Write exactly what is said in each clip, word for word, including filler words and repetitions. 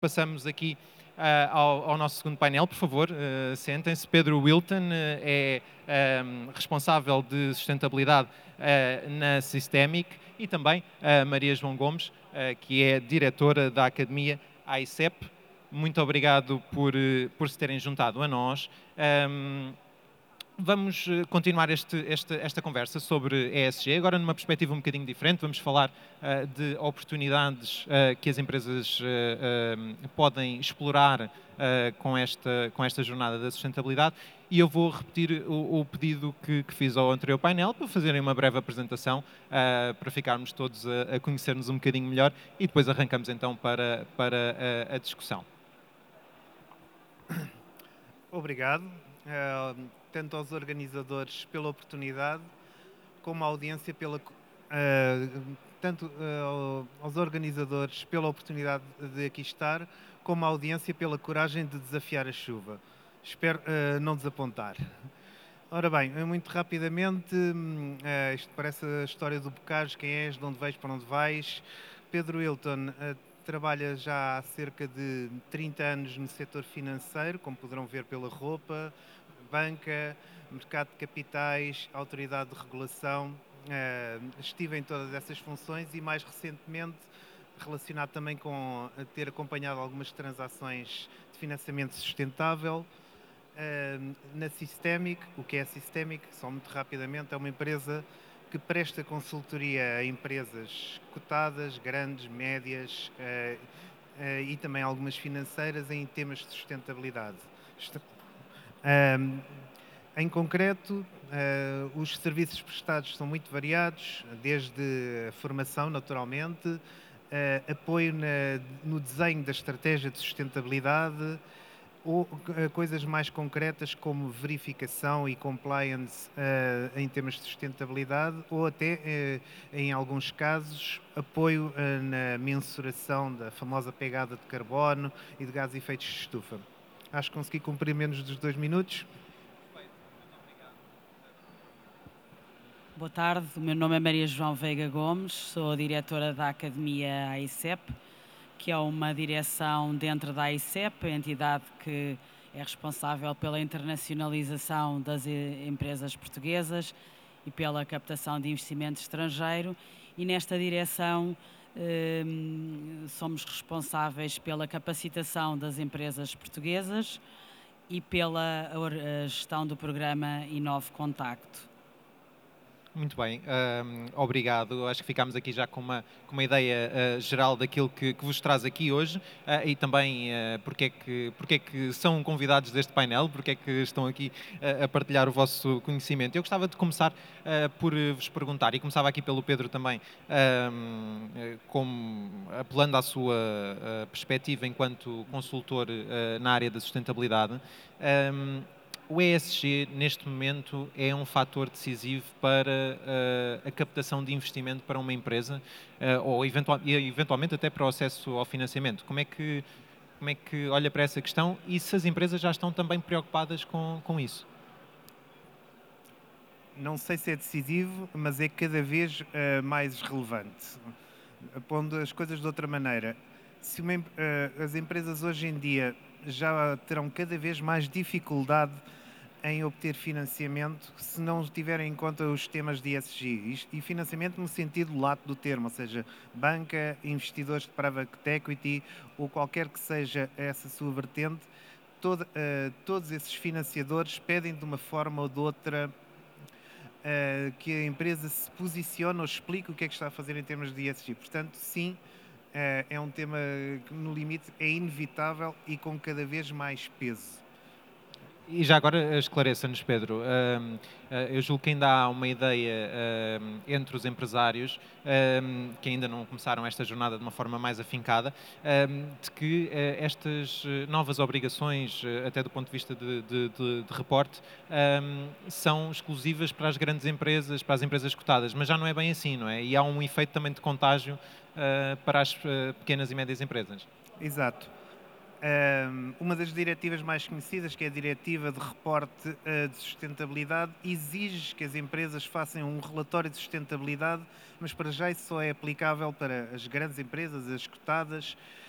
Passamos aqui ah, ao, ao nosso segundo painel, por favor, ah, sentem-se. Pedro Wilton ah, é ah, responsável de sustentabilidade ah, na Systemic e também a Maria João Gomes, ah, que é diretora da Academia A I C E P. Muito obrigado por, eh, por se terem juntado a nós. Ahm, Vamos eh, continuar este- esta, esta conversa sobre E S G, agora numa perspectiva um bocadinho diferente. Vamos falar ah, de oportunidades ah, que as empresas ah, ah, podem explorar ah, com, esta, com esta jornada da sustentabilidade. E eu vou repetir o, o pedido que, que fiz ao anterior painel para fazerem uma breve apresentação, ah, para ficarmos todos a, a conhecer-nos um bocadinho melhor e depois arrancamos então para, para a, a discussão. Obrigado, eh, tanto aos organizadores pela oportunidade, como à audiência pela, co- eh, tanto eh, ao- aos organizadores pela oportunidade de aqui estar, como à audiência pela coragem de desafiar a chuva. Espero eh, não desapontar. Ora bem, eh, muito rapidamente, hum, eh, isto parece a história do Bocage, quem és, de onde vais, para onde vais. Pedro Hilton eh, trabalha já há cerca de trinta anos no setor financeiro, como poderão ver pela roupa, banca, mercado de capitais, autoridade de regulação. Eh, estive em todas essas funções e mais recentemente relacionado também com eh, ter acompanhado algumas transações de financiamento sustentável. Uh, na Systemic, o que é a Systemic, só muito rapidamente, é uma empresa que presta consultoria a empresas cotadas, grandes, médias uh, uh, e também algumas financeiras em temas de sustentabilidade. Um, em concreto, uh, os serviços prestados são muito variados, desde a formação, naturalmente, uh, apoio na, no desenho da estratégia de sustentabilidade, ou uh, coisas mais concretas como verificação e compliance uh, em temas de sustentabilidade, ou até, uh, em alguns casos, apoio uh, na mensuração da famosa pegada de carbono e de gases de efeitos de estufa. Acho que consegui cumprir menos dos dois minutos. Boa tarde, o meu nome é Maria João Veiga Gomes, sou a diretora da Academia A I C E P, que é uma direção dentro da A I C E P, a entidade que é responsável pela internacionalização das empresas portuguesas e pela captação de investimento estrangeiro, e nesta direção eh, somos responsáveis pela capacitação das empresas portuguesas e pela gestão do programa Inove Contacto. Muito bem, um, obrigado. Acho que ficámos aqui já com uma, com uma ideia uh, geral daquilo que, que vos traz aqui hoje uh, e também uh, porque, é que, porque é que são convidados deste painel, porque é que estão aqui uh, a partilhar o vosso conhecimento. Eu gostava de começar uh, por vos perguntar, e começava aqui pelo Pedro também, uh, como, apelando à sua uh, perspectiva enquanto consultor uh, na área da sustentabilidade. Um, O E S G, neste momento, é um fator decisivo para uh, a captação de investimento para uma empresa uh, ou eventual, e eventualmente até para o acesso ao financiamento. Como é que, como é que olha para essa questão e se as empresas já estão também preocupadas com, com isso? Não sei se é decisivo, mas é cada vez uh, mais relevante. Pondo as coisas de outra maneira, se uma, uh, as empresas hoje em dia já terão cada vez mais dificuldade em obter financiamento se não tiverem em conta os temas de E S G. E financiamento no sentido lato do termo, ou seja, banca, investidores de private equity ou qualquer que seja essa sua vertente, todo, uh, todos esses financiadores pedem de uma forma ou de outra uh, que a empresa se posicione ou explique o que é que está a fazer em termos de E S G. Portanto, sim, uh, é um tema que no limite é inevitável e com cada vez mais peso. E já agora esclareça-nos, Pedro, um, uh, eu julgo que ainda há uma ideia um, entre os empresários um, que ainda não começaram esta jornada de uma forma mais afincada, um, de que uh, estas novas obrigações, uh, até do ponto de vista de, de, de, de reporte, um, são exclusivas para as grandes empresas, para as empresas cotadas, mas já não é bem assim, não é? E há um efeito também de contágio uh, para as uh, pequenas e médias empresas. Exato. Um, uma das diretivas mais conhecidas, que é a Diretiva de Reporte uh, de Sustentabilidade, exige que as empresas façam um relatório de sustentabilidade, mas para já isso só é aplicável para as grandes empresas, as cotadas,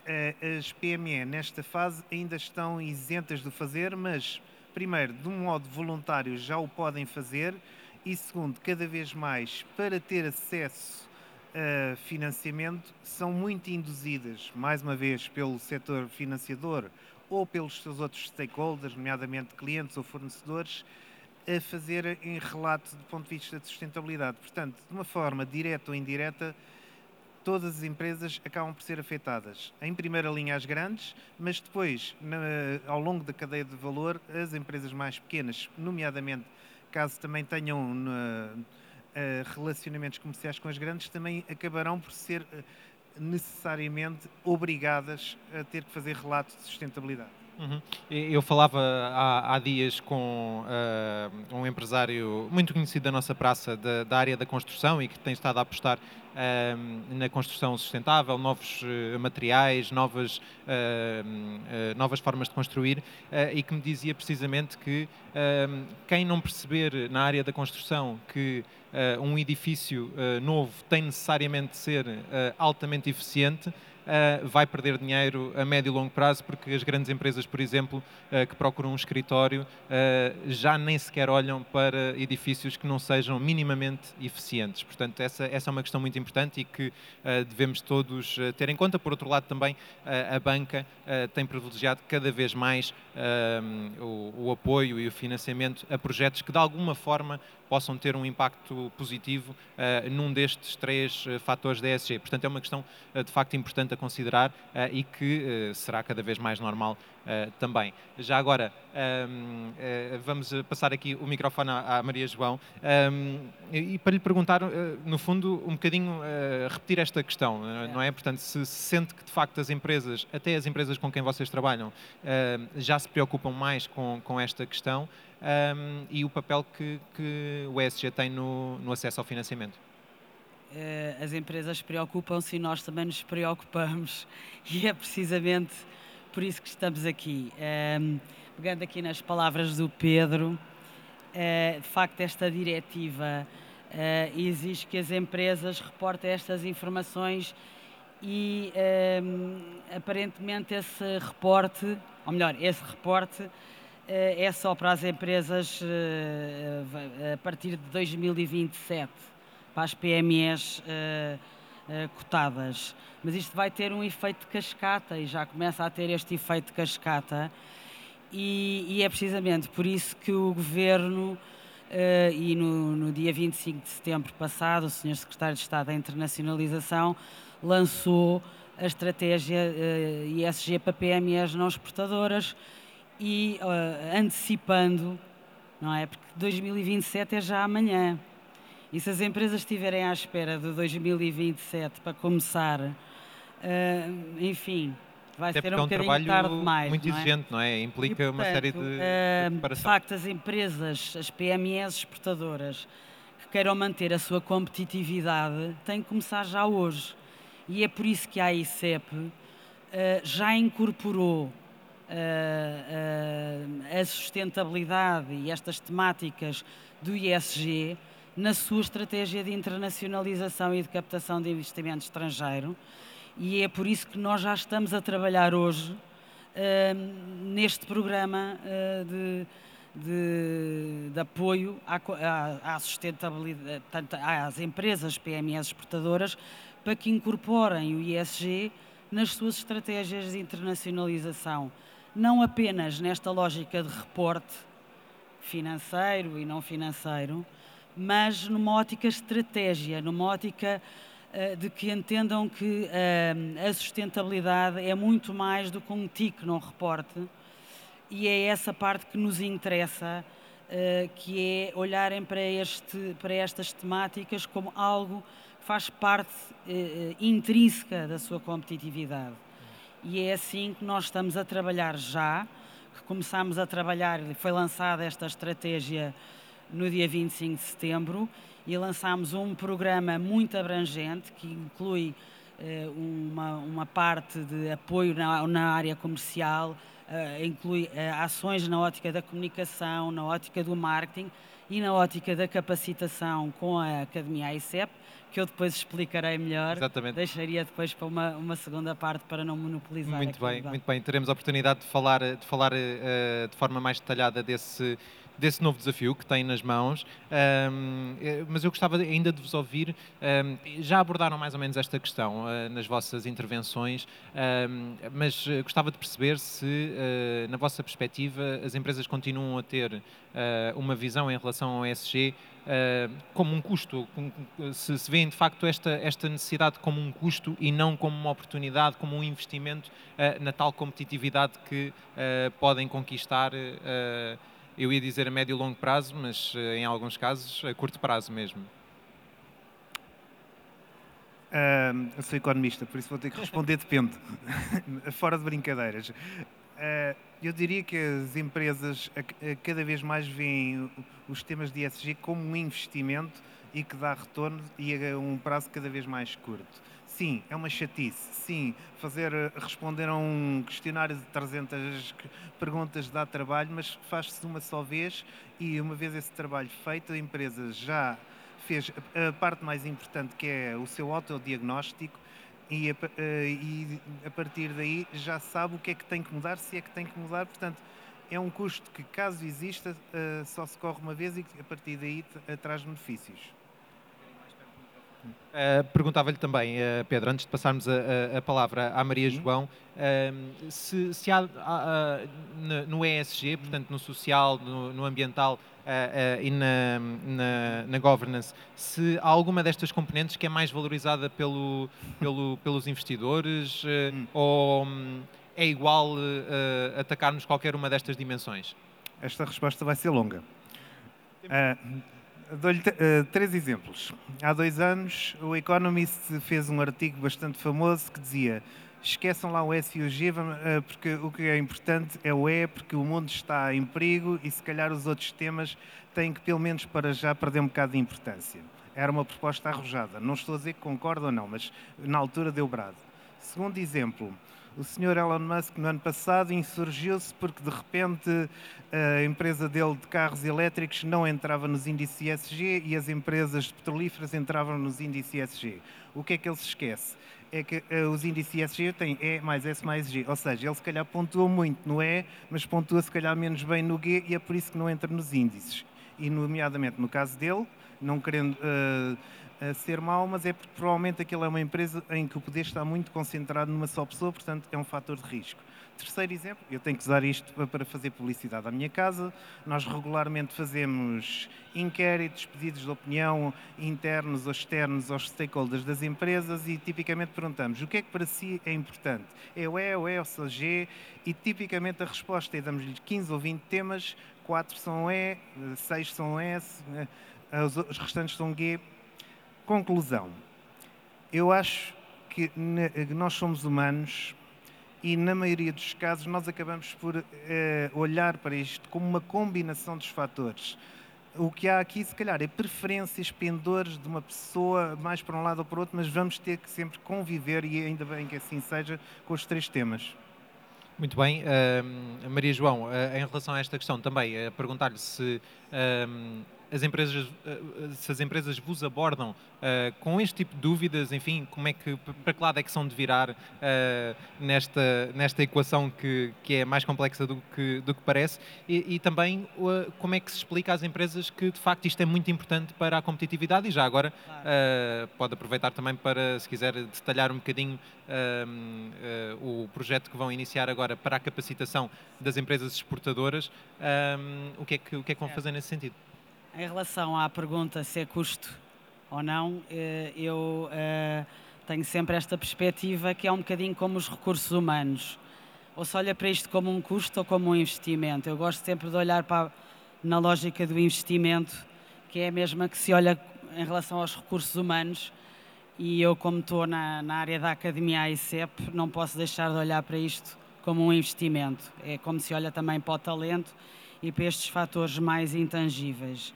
as P M E nesta fase ainda estão isentas de fazer, mas primeiro, de um modo voluntário já o podem fazer e segundo, cada vez mais para ter acesso a financiamento são muito induzidas, mais uma vez, pelo setor financiador ou pelos seus outros stakeholders, nomeadamente clientes ou fornecedores, a fazer em relato do ponto de vista de sustentabilidade. Portanto, de uma forma direta ou indireta, todas as empresas acabam por ser afetadas. Em primeira linha as grandes, mas depois, na, ao longo da cadeia de valor, as empresas mais pequenas, nomeadamente, caso também tenham na, uh, relacionamentos comerciais com as grandes, também acabarão por ser uh, necessariamente obrigadas a ter que fazer relato de sustentabilidade. Uhum. Eu falava há, há dias com uh, um empresário muito conhecido da nossa praça, da, da área da construção e que tem estado a apostar uh, na construção sustentável, novos uh, materiais, novas, uh, uh, novas formas de construir uh, e que me dizia precisamente que uh, quem não perceber na área da construção que uh, um edifício uh, novo tem necessariamente de ser uh, altamente eficiente, Uh, vai perder dinheiro a médio e longo prazo, porque as grandes empresas, por exemplo, uh, que procuram um escritório, uh, já nem sequer olham para edifícios que não sejam minimamente eficientes. Portanto, essa, essa é uma questão muito importante e que uh, devemos todos uh, ter em conta. Por outro lado, também uh, a banca uh, tem privilegiado cada vez mais uh, o, o apoio e o financiamento a projetos que, de alguma forma, possam ter um impacto positivo uh, num destes três uh, fatores da E S G. Portanto, é uma questão uh, de facto importante a considerar uh, e que uh, será cada vez mais normal uh, também. Já agora, um, uh, vamos passar aqui o microfone à, à Maria João um, e, e para lhe perguntar, uh, no fundo, um bocadinho, uh, repetir esta questão, uh, não é? Portanto, se, se sente que de facto as empresas, até as empresas com quem vocês trabalham, uh, já se preocupam mais com, com esta questão, Um, e o papel que, que o E S G tem no, no acesso ao financiamento. As empresas preocupam-se e nós também nos preocupamos e é precisamente por isso que estamos aqui. Um, pegando aqui nas palavras do Pedro, uh, de facto esta diretiva uh, exige que as empresas reportem estas informações e um, aparentemente esse reporte, ou melhor, esse reporte é só para as empresas a partir de dois mil e vinte e sete, para as P M Es cotadas. Mas isto vai ter um efeito de cascata e já começa a ter este efeito de cascata e, e é precisamente por isso que o Governo, e no, no dia vinte e cinco de setembro passado, o senhor Secretário de Estado da Internacionalização lançou a estratégia E S G para P M Es não exportadoras, e uh, antecipando, não é? Porque dois mil e vinte e sete é já amanhã. E se as empresas estiverem à espera de dois mil e vinte e sete para começar, uh, enfim, vai Até ser um é um bocadinho tarde demais. muito não é? exigente, não é? Implica e, portanto, uma série de, uh, de preparação. De facto, as empresas, as P M Es exportadoras, que queiram manter a sua competitividade, têm que começar já hoje. E é por isso que a I C E P uh, já incorporou Uh, uh, a sustentabilidade e estas temáticas do E S G na sua estratégia de internacionalização e de captação de investimento estrangeiro e é por isso que nós já estamos a trabalhar hoje uh, neste programa uh, de, de, de apoio à, à, à sustentabilidade, tanto às empresas P M Es exportadoras para que incorporem o E S G nas suas estratégias de internacionalização. Não apenas nesta lógica de reporte financeiro e não financeiro, mas numa ótica estratégia, numa ótica uh, de que entendam que uh, a sustentabilidade é muito mais do que um tique num reporte e é essa parte que nos interessa, uh, que é olharem para, este, para estas temáticas como algo que faz parte uh, intrínseca da sua competitividade. E é assim que nós estamos a trabalhar já, que começámos a trabalhar, foi lançada esta estratégia no dia vinte e cinco de setembro e lançámos um programa muito abrangente que inclui eh, uma, uma parte de apoio na, na área comercial, eh, inclui eh, ações na ótica da comunicação, na ótica do marketing e na ótica da capacitação com a Academia A I C E P, que eu depois explicarei melhor. Exatamente. Deixaria depois para uma, uma segunda parte para não monopolizar. Muito bem, aqui, muito bem. Teremos a oportunidade de falar, de, falar uh, de forma mais detalhada desse, desse novo desafio que tem nas mãos, um, mas eu gostava ainda de vos ouvir. Um, já abordaram mais ou menos esta questão uh, nas vossas intervenções, um, mas gostava de perceber se, uh, na vossa perspectiva, as empresas continuam a ter uh, uma visão em relação ao E S G Uh, como um custo, se, se vêem de facto esta, esta necessidade como um custo e não como uma oportunidade, como um investimento uh, na tal competitividade que uh, podem conquistar, uh, eu ia dizer a médio e longo prazo, mas uh, em alguns casos a curto prazo mesmo. Uh, eu sou economista, por isso vou ter que responder depende, fora de brincadeiras. Uh, eu diria que as empresas a, a, cada vez mais veem os temas de E S G como um investimento e que dá retorno e a um prazo cada vez mais curto. Sim, é uma chatice. Sim, fazer, responder a um questionário de trezentas perguntas dá trabalho, mas faz-se de uma só vez e uma vez esse trabalho feito, a empresa já fez a parte mais importante, que é o seu autodiagnóstico, e a, e a partir daí já sabe o que é que tem que mudar, se é que tem que mudar. Portanto, é um custo que, caso exista, só se corre uma vez e a partir daí traz benefícios. Uh, Perguntava-lhe também, uh, Pedro, antes de passarmos a, a, a palavra à Maria Sim. João, uh, se, se há, há uh, no E S G, portanto no social, no, no ambiental uh, uh, e na, na, na governance, se há alguma destas componentes que é mais valorizada pelo, pelo, pelos investidores uh, hum. ou um, é igual uh, atacarmos qualquer uma destas dimensões? Esta resposta vai ser longa. Uh, Dou-lhe uh, três exemplos. Há dois anos, o Economist fez um artigo bastante famoso que dizia: esqueçam lá o S e o G, uh, porque o que é importante é o E, porque o mundo está em perigo e se calhar os outros temas têm que, pelo menos para já, perder um bocado de importância. Era uma proposta arrojada. Não estou a dizer que concordo ou não, mas na altura deu brado. Segundo exemplo, o senhor Elon Musk, no ano passado, insurgiu-se porque, de repente, a empresa dele de carros elétricos não entrava nos índices E S G e as empresas petrolíferas entravam nos índices E S G. O que é que ele se esquece? É que uh, os índices E S G têm E mais S mais G, ou seja, ele se calhar pontua muito no E, mas pontua se calhar menos bem no G e é por isso que não entra nos índices. E, nomeadamente, no caso dele, não querendo... Uh, a ser mau, mas é porque provavelmente aquilo é uma empresa em que o poder está muito concentrado numa só pessoa, portanto é um fator de risco. Terceiro exemplo, eu tenho que usar isto para fazer publicidade à minha casa. Nós regularmente fazemos inquéritos, pedidos de opinião internos ou externos aos stakeholders das empresas e tipicamente perguntamos o que é que para si é importante. É o E, o E, ou o G? E tipicamente a resposta é damos-lhe quinze ou vinte temas, quatro são E, seis são S, os restantes são G. Conclusão. Eu acho que nós somos humanos e, na maioria dos casos, nós acabamos por uh, olhar para isto como uma combinação dos fatores. O que há aqui, se calhar, é preferências, pendores de uma pessoa mais para um lado ou para o outro, mas vamos ter que sempre conviver, e ainda bem que assim seja, com os três temas. Muito bem. Uh, Maria João, uh, em relação a esta questão também, uh, perguntar-lhe se... Uh, As empresas, se as empresas vos abordam uh, com este tipo de dúvidas, enfim, como é que, para que lado é que são de virar uh, nesta, nesta equação que, que é mais complexa do que, do que parece, e, e também uh, como é que se explica às empresas que, de facto, isto é muito importante para a competitividade, e já agora uh, pode aproveitar também para, se quiser, detalhar um bocadinho uh, uh, o projeto que vão iniciar agora para a capacitação das empresas exportadoras, um, o que é que, o que é que vão fazer nesse sentido? Em relação à pergunta se é custo ou não, eu tenho sempre esta perspectiva que é um bocadinho como os recursos humanos. Ou se olha para isto como um custo ou como um investimento. Eu gosto sempre de olhar para, na lógica do investimento, que é a mesma que se olha em relação aos recursos humanos, e eu, como estou na, na área da Academia A I C E P, não posso deixar de olhar para isto como um investimento. É como se olha também para o talento e para estes fatores mais intangíveis.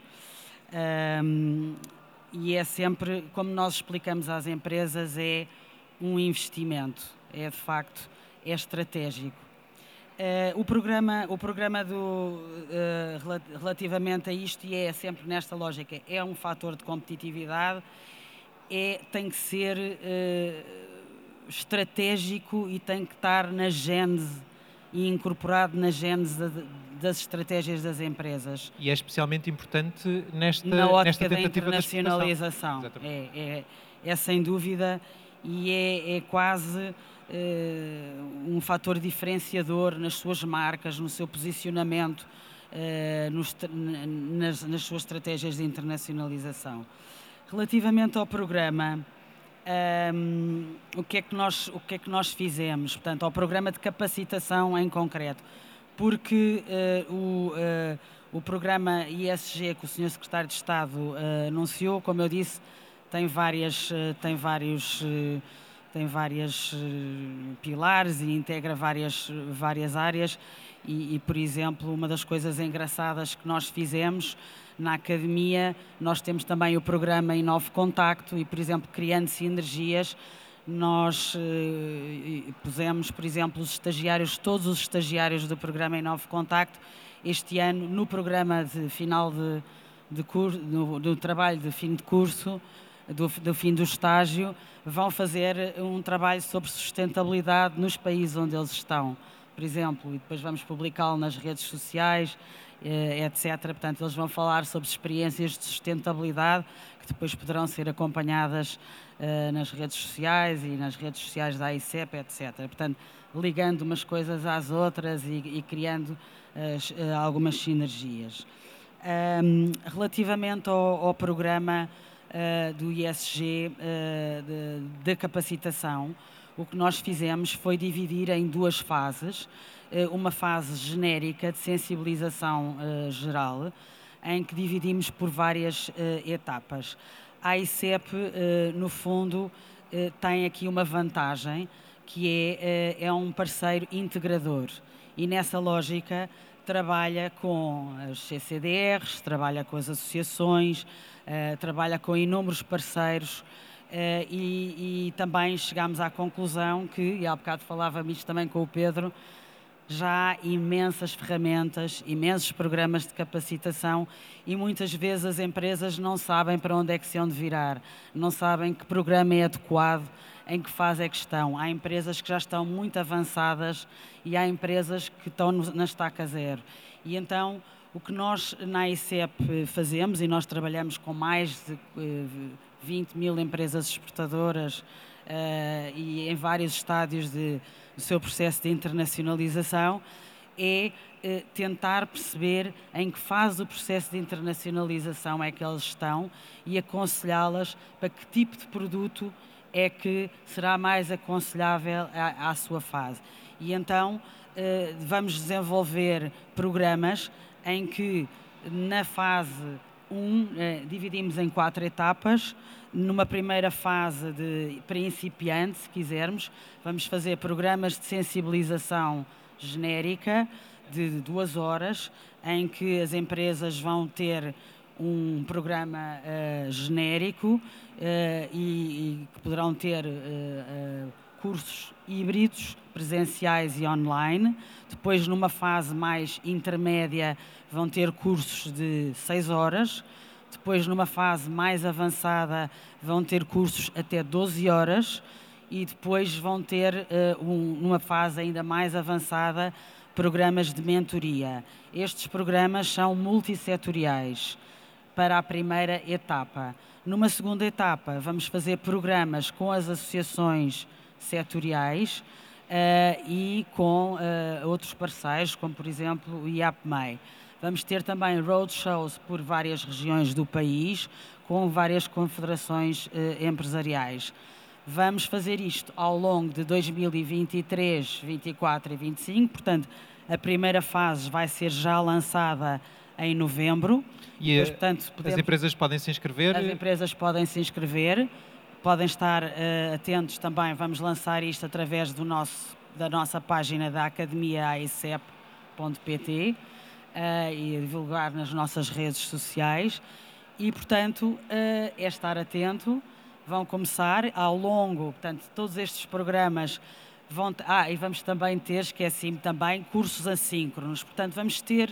Um, e é sempre, como nós explicamos às empresas, é um investimento, é de facto, é estratégico. o programa, o programa do, uh, relativamente a isto, e é sempre nesta lógica, é um fator de competitividade, é, tem que ser uh, estratégico e tem que estar na gênese e incorporado na gênese das estratégias das empresas. E é especialmente importante nesta, na ótica nesta tentativa da internacionalização. De é, é, é sem dúvida, e é, é quase Uh, um fator diferenciador nas suas marcas, no seu posicionamento, uh, nos, nas, nas suas estratégias de internacionalização. Relativamente ao programa, um, o, que é que nós, o que é que nós fizemos? Portanto, ao programa de capacitação em concreto, porque uh, o, uh, o programa I S G que o senhor Secretário de Estado uh, anunciou, como eu disse, tem, várias, uh, tem vários... Uh, tem vários uh, pilares e integra várias, várias áreas e, e, por exemplo, uma das coisas engraçadas que nós fizemos na Academia, nós temos também o programa Inove Contacto e, por exemplo, criando sinergias, nós uh, pusemos, por exemplo, os estagiários, todos os estagiários do programa Inove Contacto, este ano, no programa de final de, de curso, no, do trabalho de fim de curso, Do, do fim do estágio, vão fazer um trabalho sobre sustentabilidade nos países onde eles estão, por exemplo, e depois vamos publicá-lo nas redes sociais, eh, etcétera. Portanto, eles vão falar sobre experiências de sustentabilidade que depois poderão ser acompanhadas eh, nas redes sociais e nas redes sociais da A I C E P, etcétera. Portanto, ligando umas coisas às outras e, e criando eh, algumas sinergias. Um, relativamente ao, ao programa Uh, do I S G uh, da capacitação, o que nós fizemos foi dividir em duas fases, uh, uma fase genérica de sensibilização uh, geral, em que dividimos por várias uh, etapas. A I C E P, uh, no fundo, uh, tem aqui uma vantagem, que é, uh, é um parceiro integrador, e nessa lógica trabalha com as C C D Rs, trabalha com as associações, Uh, trabalha com inúmeros parceiros uh, e, e também chegámos à conclusão que, e há bocado falávamos isto também com o Pedro, já há imensas ferramentas, imensos programas de capacitação e muitas vezes as empresas não sabem para onde é que se hão de virar, não sabem que programa é adequado, em que fase é que estão. Há empresas que já estão muito avançadas e há empresas que estão no, na estaca zero. E então, o que nós na I C E P fazemos, e nós trabalhamos com mais de vinte mil empresas exportadoras uh, e em vários estádios de, do seu processo de internacionalização, é uh, tentar perceber em que fase do processo de internacionalização é que eles estão e aconselhá-las para que tipo de produto é que será mais aconselhável à, à sua fase. E então uh, vamos desenvolver programas em que na fase um eh, dividimos em quatro etapas. Numa primeira fase de principiante, se quisermos, vamos fazer programas de sensibilização genérica de duas horas, em que as empresas vão ter um programa uh, genérico uh, e, e que poderão ter uh, uh, cursos híbridos, presenciais e online. Depois, numa fase mais intermédia, vão ter cursos de seis horas. Depois, numa fase mais avançada, vão ter cursos até doze horas. E depois vão ter, uh, um, numa fase ainda mais avançada, programas de mentoria. Estes programas são multissetoriais para a primeira etapa. Numa segunda etapa, vamos fazer programas com as associações setoriais uh, e com uh, outros parceiros, como por exemplo o I A P M E I. Vamos ter também roadshows por várias regiões do país, com várias confederações uh, empresariais. Vamos fazer isto ao longo de dois mil e vinte e três, vinte e quatro e vinte e cinco, portanto, a primeira fase vai ser já lançada em novembro. E Depois, portanto, podemos... as empresas podem se inscrever? As empresas podem se inscrever. Podem estar uh, atentos também, vamos lançar isto através do nosso, da nossa página da Academia A I C E P ponto P T uh, e divulgar nas nossas redes sociais. E, portanto, uh, é estar atento. Vão começar ao longo, portanto, todos estes programas Vão, ah, e vamos também ter, esqueci-me também, cursos assíncronos. Portanto, vamos ter,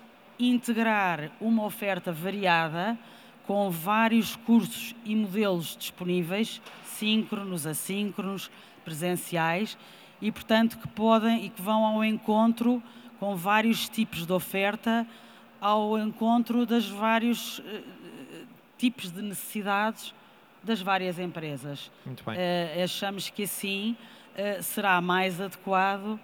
integrar uma oferta variada com vários cursos e modelos disponíveis, síncronos, assíncronos, presenciais, e, portanto, que podem e que vão ao encontro com vários tipos de oferta, ao encontro dos vários uh, tipos de necessidades das várias empresas. Muito bem. Uh, achamos que assim uh, será mais adequado uh,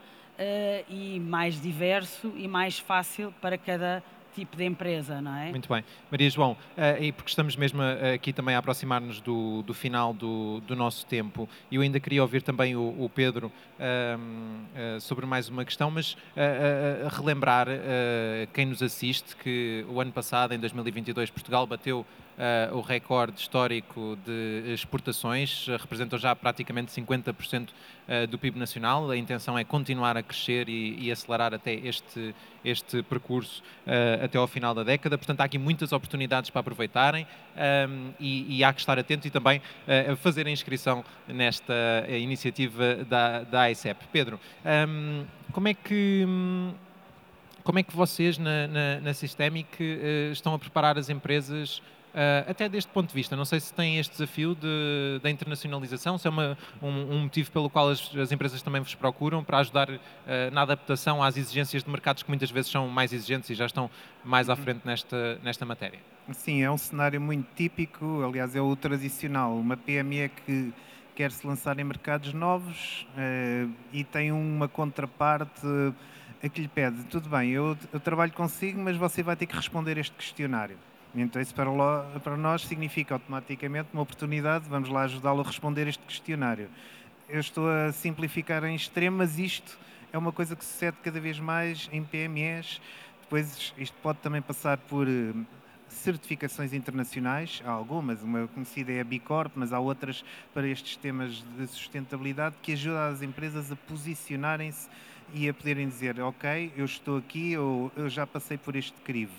e mais diverso e mais fácil para cada tipo de empresa, não é? Muito bem. Maria João, uh, e porque estamos mesmo uh, aqui também a aproximar-nos do, do final do, do nosso tempo, eu ainda queria ouvir também o, o Pedro uh, uh, sobre mais uma questão, mas uh, uh, relembrar uh, quem nos assiste que o ano passado, em dois mil e vinte e dois, Portugal bateu Uh, o recorde histórico de exportações, uh, representam já praticamente cinquenta por cento uh, do P I B nacional. A intenção é continuar a crescer e, e acelerar até este, este percurso uh, até ao final da década. Portanto, há aqui muitas oportunidades para aproveitarem um, e, e há que estar atentos e também uh, a fazer a inscrição nesta uh, iniciativa da, da A I C E P. Pedro, um, como é que... Um, como é que vocês na, na, na Systemic uh, estão a preparar as empresas Uh, até deste ponto de vista? Não sei se têm este desafio de, da internacionalização, se é uma, um, um motivo pelo qual as, as empresas também vos procuram para ajudar uh, na adaptação às exigências de mercados que muitas vezes são mais exigentes e já estão mais à frente nesta, nesta matéria. Sim, é um cenário muito típico, aliás é o tradicional, uma P M E que quer se lançar em mercados novos uh, e tem uma contraparte a que lhe pede, tudo bem, eu, eu trabalho consigo, mas você vai ter que responder este questionário. Então isso para, lo, para nós significa automaticamente uma oportunidade, vamos lá ajudá-lo a responder este questionário. Eu estou a simplificar em extremo, mas isto é uma coisa que sucede cada vez mais em P M Es. Depois isto pode também passar por uh, certificações internacionais, há algumas, uma conhecida é a B Corp, mas há outras para estes temas de sustentabilidade que ajudam as empresas a posicionarem-se e a poderem dizer, ok, eu estou aqui, eu, eu já passei por este crivo.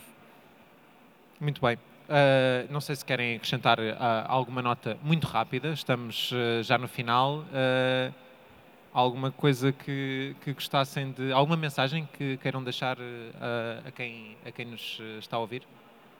Muito bem. Uh, não sei se querem acrescentar uh, alguma nota muito rápida, estamos uh, já no final. Uh, alguma coisa que, que gostassem de... Alguma mensagem que queiram deixar uh, a, quem, a quem nos está a ouvir?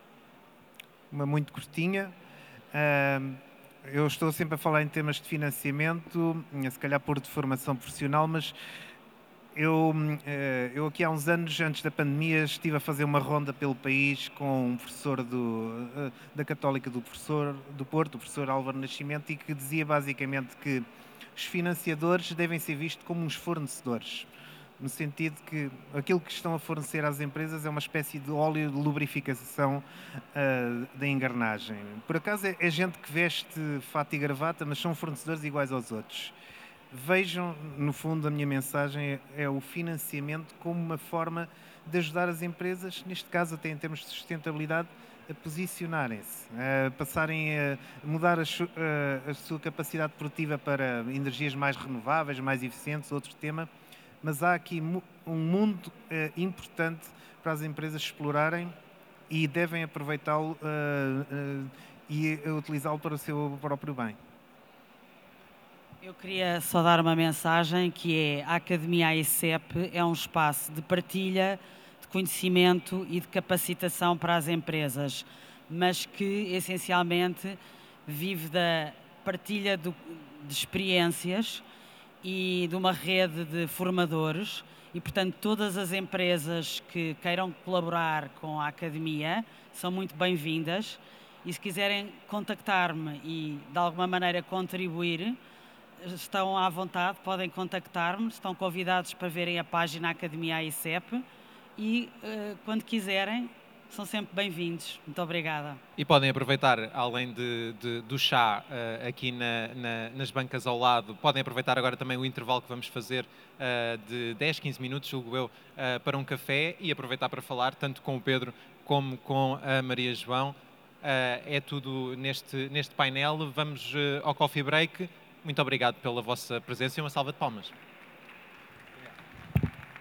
Uma muito curtinha. Uh, eu estou sempre a falar em temas de financiamento, se calhar por de formação profissional, mas Eu, eu aqui há uns anos, antes da pandemia, estive a fazer uma ronda pelo país com um professor do, da Católica do, professor, do Porto, o professor Álvaro Nascimento, e que dizia basicamente que os financiadores devem ser vistos como uns fornecedores, no sentido que aquilo que estão a fornecer às empresas é uma espécie de óleo de lubrificação uh, da engrenagem. Por acaso é, é gente que veste fato e gravata, mas são fornecedores iguais aos outros. Vejam, no fundo, a minha mensagem é, é o financiamento como uma forma de ajudar as empresas, neste caso até em termos de sustentabilidade, a posicionarem-se, a passarem a mudar a, a, a sua capacidade produtiva para energias mais renováveis, mais eficientes, outro tema, mas há aqui um mundo uh, importante para as empresas explorarem e devem aproveitá-lo uh, uh, e utilizá-lo para o seu próprio bem. Eu queria só dar uma mensagem que é a Academia A I C E P é um espaço de partilha, de conhecimento e de capacitação para as empresas, mas que essencialmente vive da partilha do, de experiências e de uma rede de formadores e, portanto, todas as empresas que queiram colaborar com a Academia são muito bem-vindas e se quiserem contactar-me e de alguma maneira contribuir, estão à vontade, podem contactar-me, estão convidados para verem a página Academia A I C E P e, uh, quando quiserem, são sempre bem-vindos. Muito obrigada. E podem aproveitar, além de, de, do chá uh, aqui na, na, nas bancas ao lado, podem aproveitar agora também o intervalo que vamos fazer uh, de dez, quinze minutos, julgo eu, uh, para um café e aproveitar para falar tanto com o Pedro como com a Maria João. Uh, é tudo neste, neste painel. Vamos uh, ao coffee break. Muito obrigado pela vossa presença e uma salva de palmas.